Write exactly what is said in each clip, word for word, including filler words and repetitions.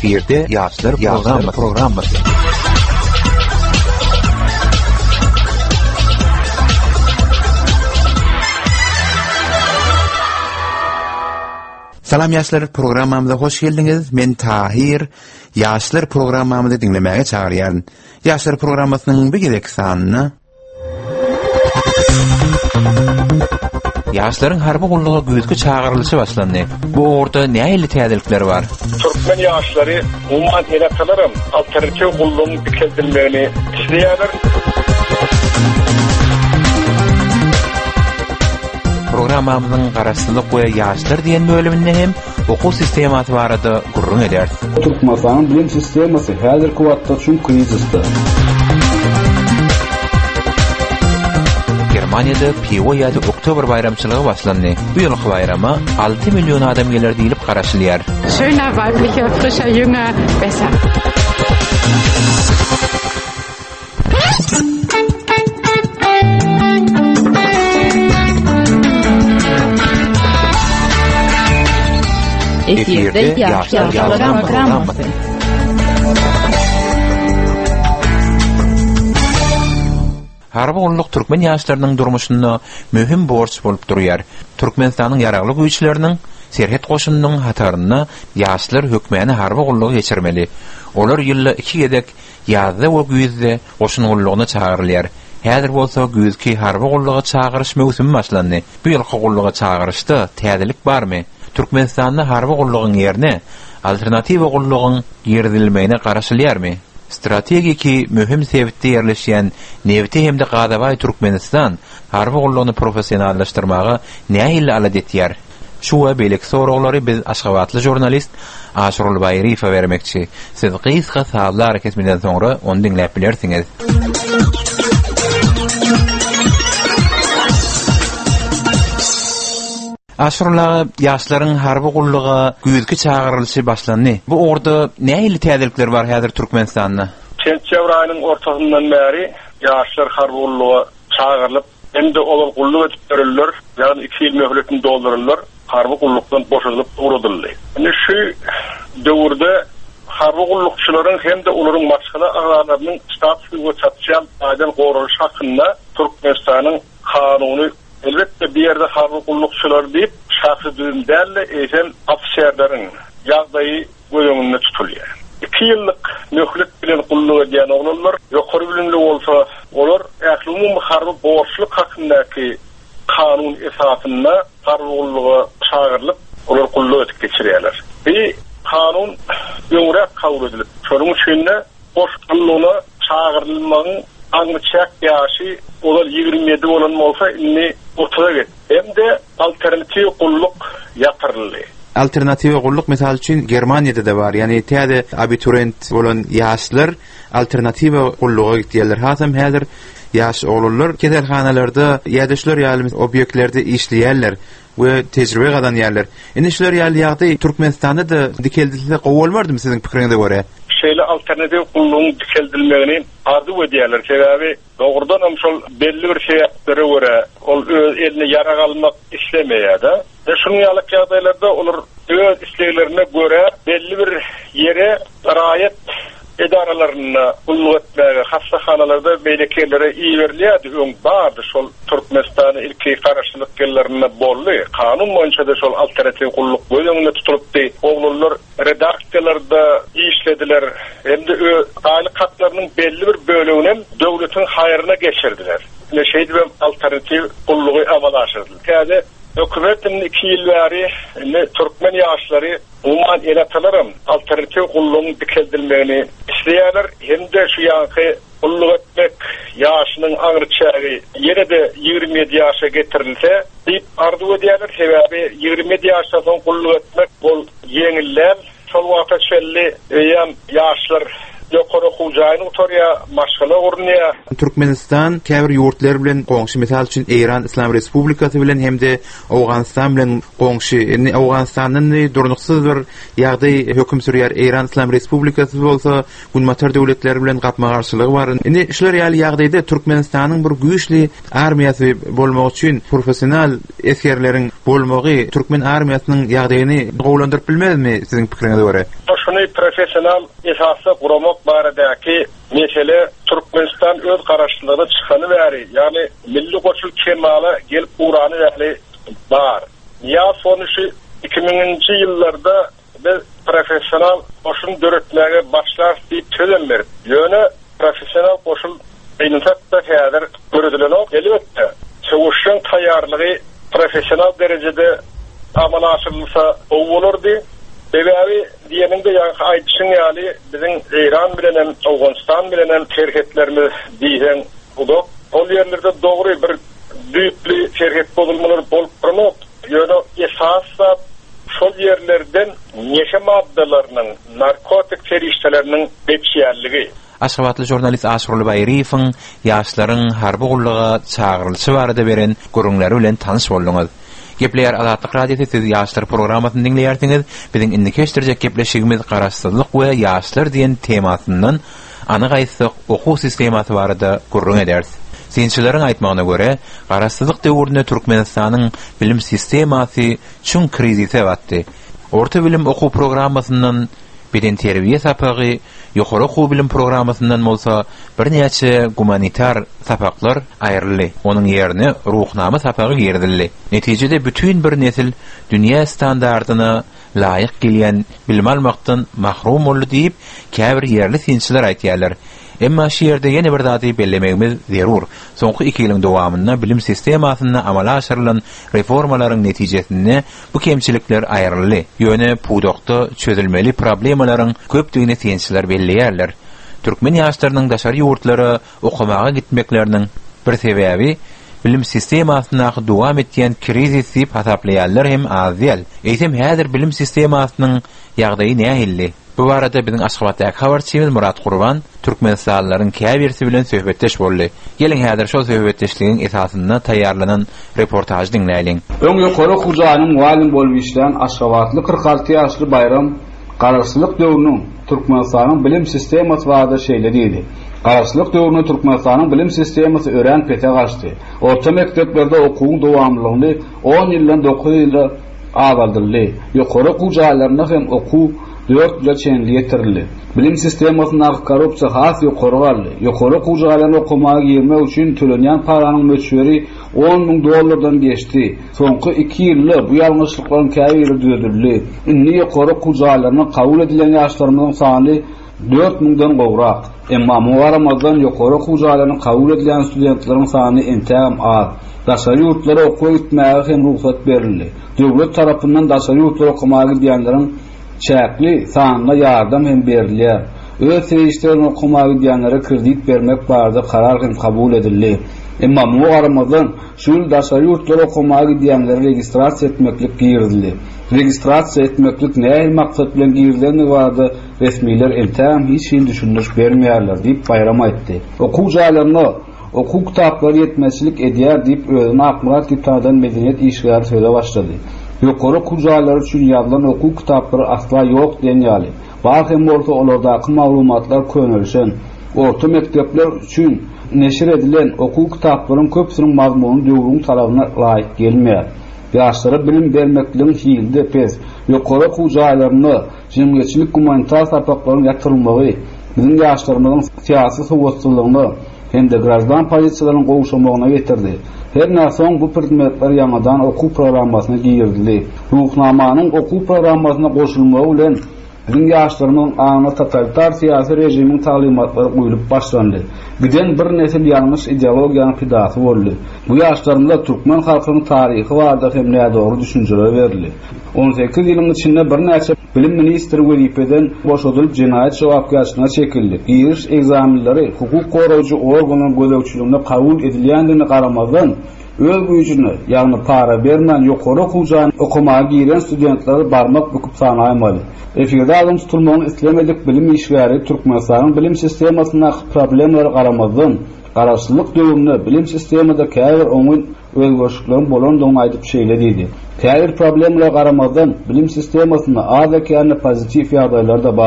Efirde Yaşlar Programması. Programması. Salam Yaşlar programamıza hoş geldiniz. Men Tahir. Yaşlar programamızı dinlemeye çağırıyorum. Yaşlar programmasının bir gidek sanını. Yaşların harbi kulluğu güzgü çağırılışı başlandı. Bu orada ne aylı teadilikler var? Türkmen yaşları umman elakalarım alternatif kulluğun dikeldilmelerini isteyenler. Programamızın qarasında koya yaşlar diyen bölümünde hem okul sistematı barada gurrun eder. Türkmenistan bilim sistemasi hazırki vaqtda şu krizisde. Germaniyada pivo ýa-da Oktober bayramçylygy başlandy. Bu ýylky bayrama altı milyon adam geler diýilip garaşylýar. Schöner, weiblicher, frischer, jünger, besser. Efirde Yaşlar Programması. Harbi golluk Türkmen ýaşlarynyň durmuşynda möhüm borç bolup durýar. Türkmenistanyň ýaragly güýçleriniň serhet goşunynyň hataryna ýaşlar hökmäni harbi gollugy geçirmeli. Olar ýylda iki gedek ýazda we güýzde goşun gollugyna çağırylýar. Häzir bolsa güýzki harbi golluga çağıryş mewsumi başlandy. Bu ýylky golluga çağıryşda täzelik barmy? Türkmenistanda harbi gollugyň ýerine alternativ gollugyň ýerdilmegine garaşylýarmy? Strategiki mühim sebitde yerleşen Nevti hemde Gadabay Türkmenistan harbi gollugyny professionallaşdyrmaga nähili alat etýär? Şu we belik soraglary biz Aşgabatly jurnalist Aşrul Bayrifa bermekçi. Siz gysga saatlar kesmeden soňra onu dinläp bilersiňiz. Aşrula ýaşlaryň harby golluga güýzki çağırylşy başlandy. Bu orada nähili täzelikler var häzir Türkmenistanda? Sentyabr aýynyň ortasyndan bäri ýaşlar harby golluga çağırlyp, endi olar golluk etip berilýär, ýa-ni iki ýyl möhletini doldurulýar, harby gollukdan boşalyp uradyldy. Indi şu döwürde harby gollukçylaryň hem de olaryň başga agalarynyň statusy we sosial aýdan goralyş hakynda Türkmenistanyň kanuny elbette bir yerde harbi kullukçular deyip şahsı düzümlerle eğitim afisyerlerin ýagdaýy göýüňünde tutulýar. İki yıllık möhlet bilen kulluk edýän oglanlar ýokary bilimli bolsa olar ähli harbi borçluk hakyndaky kanun esasynda harbi kulluga çağırlyp olar kulluk edip geçirýärler. Bir kanun ýöňrek kabul edilip, şonuň üçin boş kullugyna çağırylmagyň angyçak ýaşy olar ýigirme ýedi bolan bolsa inni otuza get. Hem de alternativ kulluk ýatyryldy. Alternativ golluk misal üçin Germaniýada da bar. Ýani täze abiturient bolan ýaşlar alternativ golluga gitýärler. Hasam häzir ýaş oglanlar keselhanalarda ýa-da ýaly obýektlerde işleýärler we tejribe gadanýarlar. Indi şular ýaly ýagdaý Türkmenistanda da dikeldilse gowalmardymy siziň pikiriňize görä? Şeýle alternativ kullugyň dikeldilmegini arzu edýärler. Sebäbi dogrudan hem şol belli bir şeýatlere görä ol öz eline ýara galmak islemeýär-de. Ve şunu ýalyk ýagdaýlarda olar öz isleglerine görä belli bir ýere raýat edaralaryna kulluk etmäge, hastahanalarda beýlekelere iyi berilýärdi. Öň bardy şol Türkmenistanyň ilki garaşlyk gellerine boldy. Kanun boýunça da şol alternativ kulluk göýüňünde tutulupdy. Oglanlar redaksiýalarda işlediler. Hem de aýlyk haklarynyň belli bir bölegini döwletiň haýryna geçirdiler. Ne şeýle alternativ kullugy amal aşyrdy. Täze hökümetiň iki ýyl bäri Türkmen ýaşlary umman elakalarym alternativ kullugyň dikeldilmegini isleýärler. Hem de şu ýanky kulluk etmek ýaşynyň aňyrçagy ýere-de ýigirme ýedi ýaşa getirilse, diýip arzu edýärler. Sebäbi ýigirme ýedi ýaşdan soň kulluk etmek bol ýeňiller. Şol wagtda şelli ýa ýaşlar ýokary hujaýyny oturýa, maşgala gurunýa. Türkmenistan käbir ýurtlar bilen goňşy, misal üçin Eýran Islam Respublikasy bilen hemde Awganistan bilen goňşy. Indi Awganistanyň durnuksuz bir ýagdaý hökm sürýär. Eýran Islam Respublikasy bolsa, günmatar döwletler bilen gatma garşylygy bar. Indi şular ýaly ýagdaýda Türkmenistanyň bir güýçli armiýasy bolmak üçin professional eskerleriň bolmagy Türkmen armiýasynyň ýagdaýyny gowlandyryp bilmezmi siziň pikiriňize görä? Şunu profesional esasy guramak baradaki mesele Türkmenistan öz garaşçylygyny çykany bäri, yani milli goşul kemala gelip urany bäri bar. Ya sonuçy iki minginji ýyllarda biz profesional goşun döretmäge başlar diýip tölenler. Ýöne profesional goşul beýnetde häzir görüdilen ok. Elbetde çawuşyň taýýarlygy profesional derejede amala aşyrylsa o bolardy. Bebeği diyenin de yani aytışın yani bizim İran bilen Afganistan bilen terhetlerimiz diyen oldu. O yerlerde doğru bir büyüklü terhet bozulmaları bolup durmuk. Yani esasla şol yerlerden neşe maddelerinin, narkotik teriştelerinin bekşiyerligi. Aşgabatly jurnalist Asrul Bayrif'in yaşların harby gullyga çağrylşy barada beren görüňleri bilen tanış bolduňyz. Gepler Azatlyk radiosyny ýaşlar programasyny dinleýärsiňiz. Biziň indi keşdirjek gepleşigimiz garaşsyzlyk we ýaşlar diýen temasyndan anyk aýtsak okuw sistematy barada gurrun ederiz. Sinçileriň aýtmagyna görä, garaşsyzlyk döwründe Türkmenistanyň bilim sistemasy çün krizise batdy. Orta bilim okuw programasynyň beden terbiýe sapagy ýokary okuw bilim programasynyň bolsa bir näçe humanitar sapaklar aýryldy. Onuň ýerine ruhnama sapagy girdildi. Netijede bütün bir nesil dünýä standardyna laýyk gelýän bilim almakdan mahrum boldy diýip käbir ýerli sinçiler aýtýarlar. Emma şu ýerde ýene bir zady bellemegimiz zerur. Soňky iki ýylyň dowamynda bilim sistemasyna amala aşyrylan reformalaryň netijesinde bu kemçilikler aýryldy. Ýöne pudokda çözülmeli problemalaryň köpdigini sinçiler belleýärler. Türkmen ýaşlarynyň daşary ýurtlary okumaga gitmekleriniň bir sebäbi bilim sistemasyna dowam etýän krizis diýip hasaplaýarlar hem azýal. Eýsem häzir bilim sistemasynyň ýagdaýy nähilli? Bu barada biziň Aşgabatdaky habarçymyz Murat Gurban Türkmenistanlylaryň käbirsi bilen söhbetdeş boldy. Geliň häzir şol söhbetdeşligiň esasynda taýýarlanan reportaj dinleýin. Öň ýokary hujanyň muallim bolup işleýän Aşgabatly kırk alty ýaşly Bayram garaşsyzlyk döwrüniň Türkmenistanyň bilim sistemasy barada şeýle diýdi. Garaşsyzlyk döwründe Türkmenistanyň bilim sistemasy ören pete gaçdy. Orta mekteplerde okuwyň dowamlylygyny on ýyldan dokuz ýylda agaldyrdy. Ýokary hujaýlaryna hem okuw dört ýyl çenli ýetirildi. Bilim sistemasyna korrupsiýa has ýokary galdy. Ýokary hujaýlaryny okumagy girmek üçin tölenýän paranyň möçberi on ming dollardan geçdi. Soňky iki ýylda bu ýalňyşlyklaryň käbiri düzeldi. Indi ýokary hujaýlaryny kabul edilen ýaşlarymyzyň sany dört mingden gowrak. Emma muwaramazdan ýokary hujaýlaryny kabul edilen studentleriň sany entäm az. Daşary ýurtlara okuw gitmäge hem ruhsat berildi. Döwlet tarapyndan daşary ýurtlara okumagy diýenleriň çäkli sanyna ýardam hem berilýär. Öz seýişlerini okumagy diýenlere kredit bermek barada karar hem kabul edildi. Emma muwaramazdan şol daşary ýurtlara okumagy diýenlere registrasiýa etmeklik girildi. Registrasiýa etmeklik näme maksat bilen girilýäni barada resmiler entäm hiç şeýle düşündiriş bermeýärler diýip bayram aýtdy. Okuw jaýlaryna okuw kitaplary ýetmezçilik edýär diýip özüne akmarat kitapdan medeniýet işgäri söýle başlady. Ýokary hujaýlar üçin ýazılan okuw kitaplary asla ýok diýenýärli. Baýsam bolsa olardaky maglumatlar könülşen. Orta mektepler üçin neşir edilen okuw kitaplarynyň köpsiniň mazmuny döwrüň talabyna laýyk gelmeýär. Ýaşlara bilim bermekligiň hilde pes. Ýokary hujaýlaryny jemgyýetçilik humanitar sapaklaryň ýatyrylmagy, biziň ýaşlarymyzyň syýasy sowatçylygyny hem de grazdan pozisiýalaryň gowşamagyna getirdi. Her näsoň bu predmetler ýangadan okuw programasyna giýirildi. Ruhnamanyň okuw programasyna goşulmagy bilen biziň ýaşlarymyň aňyna totalitar syýasy rejimiň talymatlary goýulyp başlandy. Giden bir nesil ýalňyş ideologiýanyň pidasy boldy. Bu ýaşlarymyzda türkmen halkynyň taryhy barada hem nädogry düşünjeler berildi. on sekiz ýylyň içinde bir näçe bilim ministri wezipeden boşadylyp jinayet jogapkärçiligiне çekildi. Giriş egzaminleri hukuk korujy organyň gözegçiliginde kabul edilýändigine garamazdan öz güýjüne, ýagny para bermän ýokary hujaýyny okumagy giren studentleri barmak büküp sanaýmaly. Eferde adam tutulmagyny islemedik bilim işgäri Türkmenistanyň bilim sistemasyna problemlere garamazdan garaşsyzlyk döwründe bilim sisteminde käbir oňun özgörüşlikleri bolandygyny aýdyp şeýle diýdi. Käbir problemlere garamazdan bilim sistemasyna az ekeni pozitiv ýagdaýlar da bar.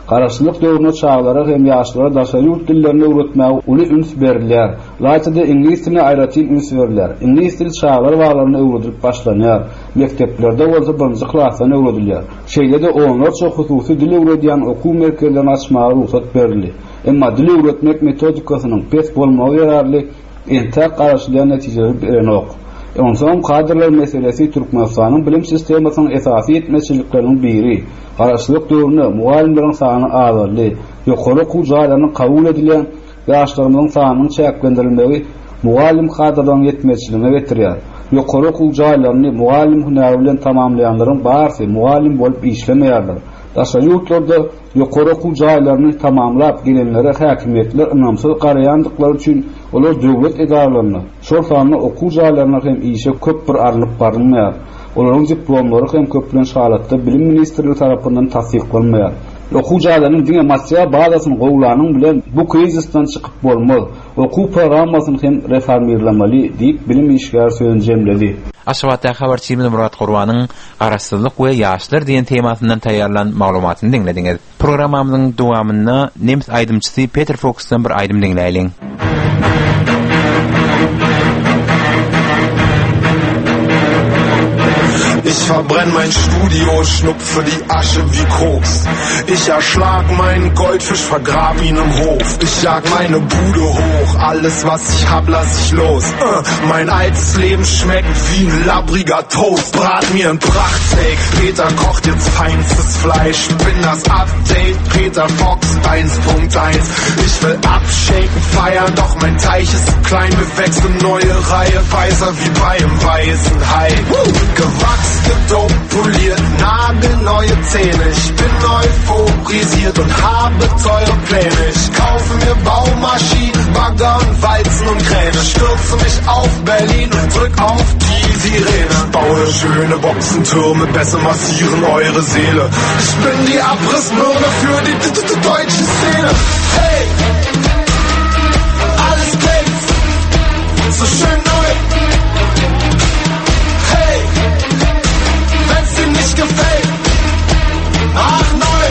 Garaşsylyk döwrüne çağlara hem ýaşlara daşaryurt dillerini öwretmäge uly üns berilýär. Laýçada ingliz diline aýratyn üns berilýär. Ingliz dil çağlar waglaryny öwredip başlanýar. Mekteplerde bolsa birinji klasdan öwredilýär. Şeýlede onlar çok hususy dil öwredýän okuw merkezlerini açmagy ruhsat berildi. Emma dil öwretmek metodikasynyň pes bolmagy ýararly entek garaşlyň netijeleri berenok. Ondan kadrlar meselesi Türkmenistanyň bilim sistemasynyň esasy etmeçilikleriniň biri. Garaşlyk döwrüne mugallimleriň sany azaldy. Ýokary okuw jaýlarynyň kabul edilen ýaşlarynyň sanynyň çäklendirilmegi mugallim kadrlaryň yetmeçiligine getirýär. Ýokary okuw jaýlaryny mugallim hünäri bilen tamamlaýanlaryň barçy mugallim bolup işlemeýärler. Daşaryurtlarda ýokary okuw jaýlaryny tamamlap gelenlere häkimetler ynamsyz garaýandykları üçin olar döwlet edaralaryna, şol sanyny okuw jaýlaryna hem işe köp bir arlyp barylmaýar. Olaryň diplomlary hem köplen şahatda bilim ministrligi tarapyndan tasdiklanmaýar. Okuw jaýlarynyň diňe massiýa bazasyny gowlanyň bilen bu krizisden çykyp bolmaly. Okuw programmasyny hem reformirlemeli diýip bilim işgär sözüni jemledi. Aşgabatda habarçymyz Murat Gurbanyň garaşsyzlyk we ýaşlar diýen temasyndan taýýarlan maglumatyny dinlediňiz. Programmamyzyň dowamyna nemis aýdymçysy Peter Fox'dan bir aýdym dinleýäliň. Ich verbrenn mein Studio, schnupfe die Asche wie Koks. Ich erschlag meinen Goldfisch, vergrab ihn im Hof. Ich jag meine Bude hoch, alles was ich hab lass ich los. uh, Mein altes Leben schmeckt wie ein labbriger Toast. Brat mir ein Prachtsteak, Peter kocht jetzt feinstes Fleisch. Bin das Update, Peter Fox eins Punkt eins. Ich will abshaken, feiern, doch mein Teich ist zu klein. Wir wechseln neue Reihe, weißer wie bei einem weißen Hai. uh, Gewachsen, gedopt, poliert, nagelneue Zähne. Ich bin euphorisiert und habe teure Pläne. Ich kaufe mir Baumaschinen, Bagger und Walzen und Kräne. Stürze mich auf Berlin und drück auf die Sirene. Baue schöne Boxentürme, besser massieren eure Seele. Ich bin die Abrissbirne für die deutsche Szene. Hey! Alles glänzt, so schön neu. Hey! Wenn's dir nicht gefällt, ach neu.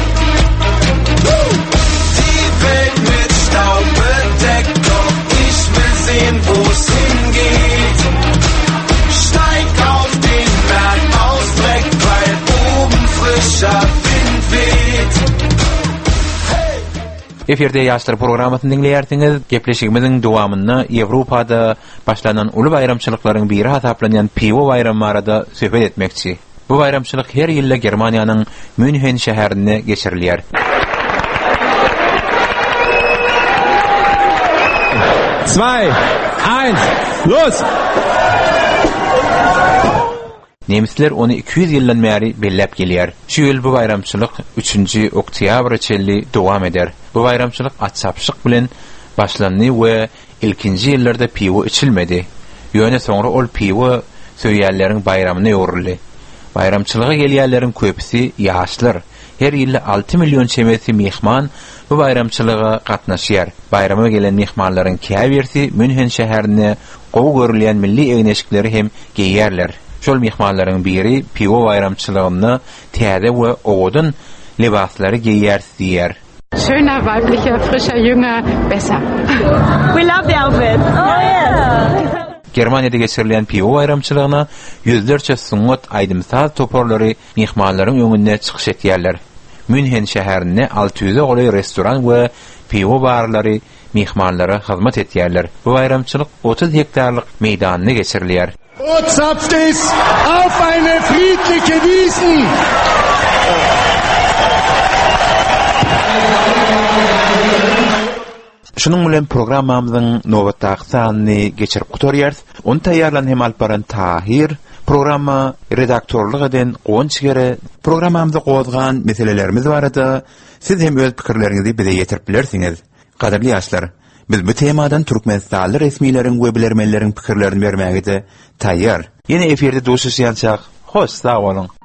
Die Welt mit Staub bedeckt, doch ich will sehen, wo's hingeht. Steig auf den Berg aus Dreck, weil oben frischer Wind weht. Eferde ýaşlar programasyny dinleýärsiňiz. Gepleşigimiziň dowamyna Ýewropada başlanan uly bayramçylyklaryň biri hasaplanýan Piwo bayramy barada söhbet etmekçi. Bu bayramçylyk her ýyly Germaniýanyň München şäherinde geçirilýär. zwei, eins, los! Nemisler onu iki yüz ýyldan bäri bellep gelýär. Şu ýyl bu bayramçylyk üçünji oktýabr çelli dowam eder. Bu bayramçylyk atçapşyk bilen başlandy we ilkinji ýyllarda piwo içilmedi. Ýöne soňra ol piwo söýýärleriň bayramyna ýoruly. Bayramçylyga gelýärleriň köpüsi ýaşlar. Her ýyly alty million çemeti mehman bu bayramçylyga gatnaşýar. Bayrama gelen mehmanlaryň käbirsi München şäherine gowy görülýän milli egneşikleri hem geýýärler. Şol mehmanlaryň biri piwo bayramçylygyny täze we owdun libaslary geýýär diýär. Schöner, weiblicher, frischer, jünger, besser. We love the outfit. Oh yeah. Germaniýada geçirilen piwo bayramçylygyna yüzlerçe sungat aýdymsaz toporlary mehmanlaryň öňünde çykyş etýärler. München şäherine alty yüze goly restoran we piwo barlary mehmanlara hyzmat etýärler. Bu bayramçylyk otuz hektarlyk meýdanyna geçirilýär. O zapft es auf eine friedliche Wiesen! Şunun bilen programmamyzyň nowatdaky sanyny geçirip gutarýar. Onu taýýarlan hem Alparan Tahir, programma redaktorluk eden Gonçgere, programmamyzda gozgan meselelerimiz barada siz hem öz pikirleriňizi bize ýetirip bilersiňiz. Gaderli ýaşlar, biz bu temadan Türkmenistanly resmiýetiň we bilermenleriň pikirlerini bermäge de taýýar. Ýene eferde doşuşýançak, hoş sag bolun.